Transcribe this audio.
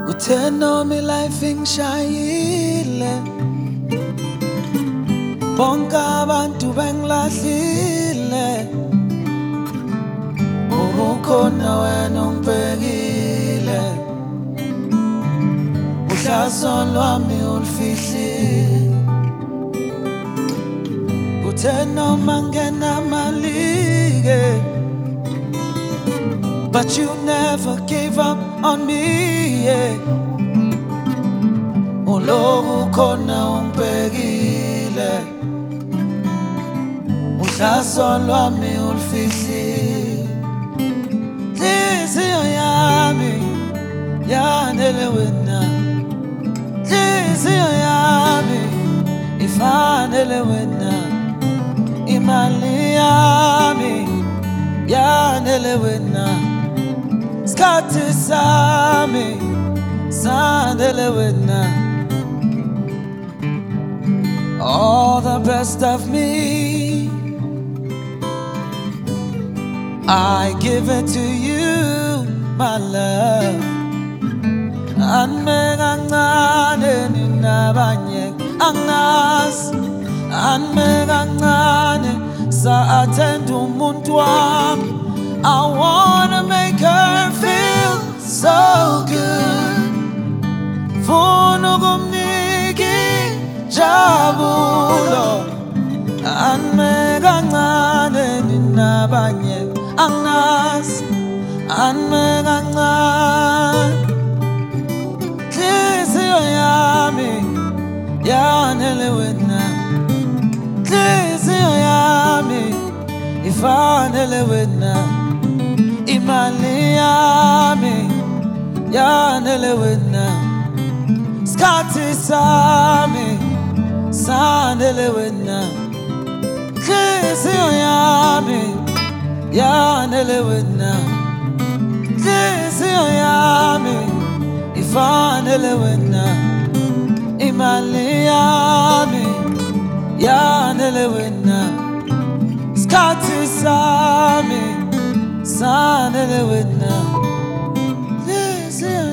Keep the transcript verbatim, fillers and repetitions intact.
Uteno mi life ingishayile bonke abantu bengilahlile ukhona wena ungibhekile uhlazo lwami ulifihlile uteno mangena malike but you never gave up on me, yeah. Ulobu khona ungibhekile uhlazo lwami ulifihlile Nhliziyo yami yanele wena Nhliziyo yami ifanele wena Imali yami yanele wena Skati sami sandele wena All the best of me I give it to you, my love Anme kancane ninabanye angas Anme kancane sa attend umuntu wami I wanna make her feel so good Funa kumniki jabulo Anme kancane ninabanye angas Anme kancane Nhliziyo yami yanele wena Nhliziyo yami ifanele wena Imali yami yanele wena Skati sami sandele wena Nhliziyo yami yanele wena Nhliziyo yami ifanele wena Imali yami yanele wena Skati sami Sanele wena Nhliziyo